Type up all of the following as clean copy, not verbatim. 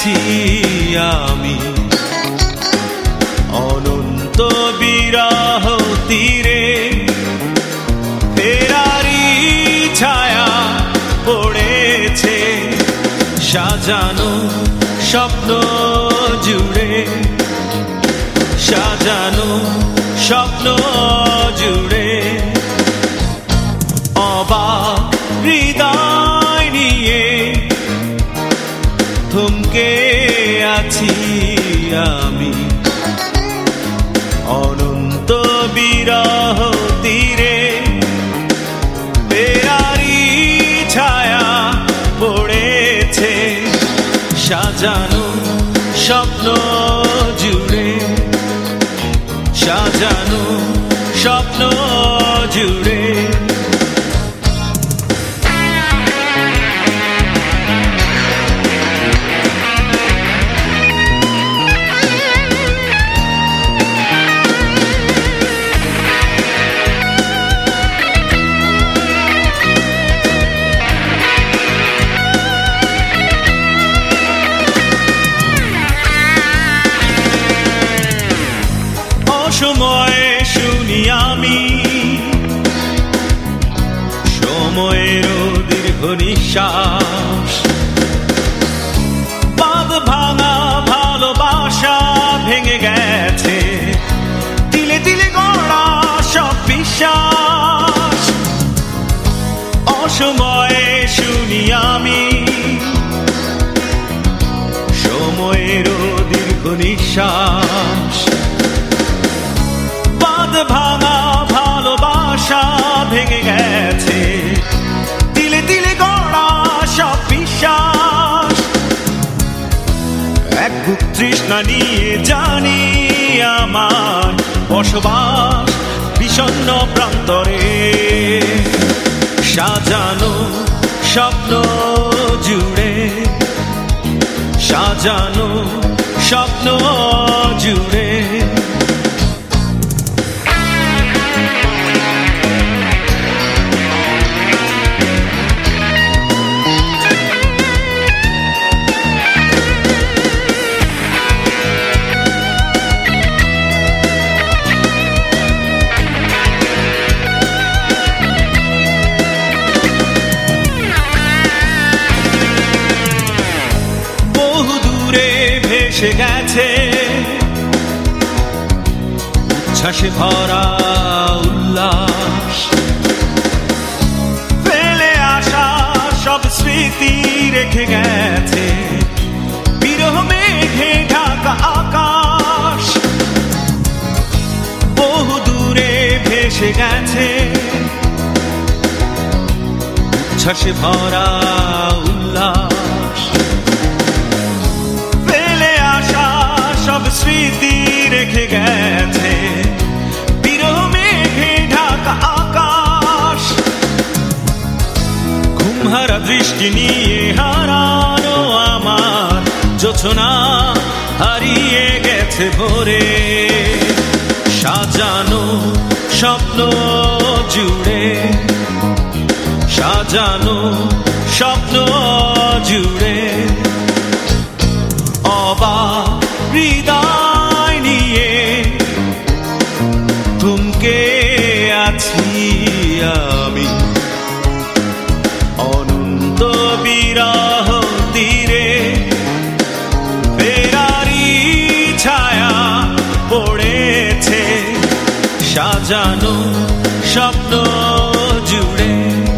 আছি আমি অনন্ত বিরহ তীরে, ফেরারি ছায়া পড়েছে সাজানো স্বপ্ন জুড়ে, সাজানো স্বপ্ন জুড়ে। অবাক হৃদয় নিয়ে থমকে আছি আমি অনন্ত বিরহ তীরে, ফেরারি ছায়া পড়েছে সাজানো স্বপ্ন জুড়ে, সাজানো স্বপ্ন জুড়ে। সময়ে শুনি আমি সময়েরও দীর্ঘ নিঃশ্বাস, বাঁধ ভাঙা ভালোবাসা ভেঙে গেছে তিলে তিলে গড়া সব বিশ্বাস। অসময়ে শুনি আমি সময়েরও দীর্ঘ নিঃশ্বাস, ভাঙা ভালোবাসা ভেঙে গেছে তিলে তিলে গড়া সব বিশ্বাস। এক বুক তৃষ্ণা নিয়ে জানি আমার বসবাস বিষণ্ণ প্রান্তরে, সাজানো স্বপ্ন জুড়ে, সাজানো স্বপ্ন জুড়ে। ভেসে গেছে উচ্ছ্বাসে ভরা উল্লাস, ফেলে আসা সব স্মৃতি রেখে গেছে বিরহ মেঘে ঢাকা আকাশ। বহু দূরে ভেসে গেছে উচ্ছ্বাসে ভরা উল্লাস, সব স্মৃতি রেখে গেছে বিরহ মেঘে ঢাকা আকাশ। ঘুমহারা দৃষ্টি নিয়ে হারানো আমার জোছনা হারিয়ে গেছে ভোরে, সাজানো স্বপ্ন জুড়ে, সাজানো স্বপ্ন জুড়ে। অবাক হৃদয় নিয়ে থমকে আছি আমি অনন্ত বিরহ তীরে, ফেরারি ছায়া পড়েছে সাজানো স্বপ্ন জুড়ে,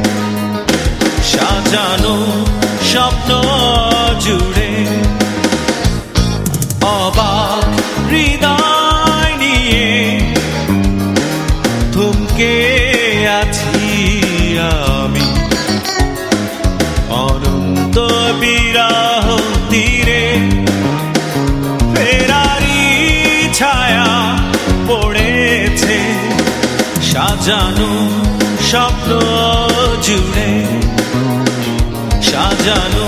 সাজানো স্বপ্ন জুড়ে। অবাক হৃদয় নিয়ে থমকে আছি আমি অনন্ত বিরহ তীরে, ফেরারি ছায়া পড়েছে সাজানো স্বপ্ন জুড়ে, সাজানো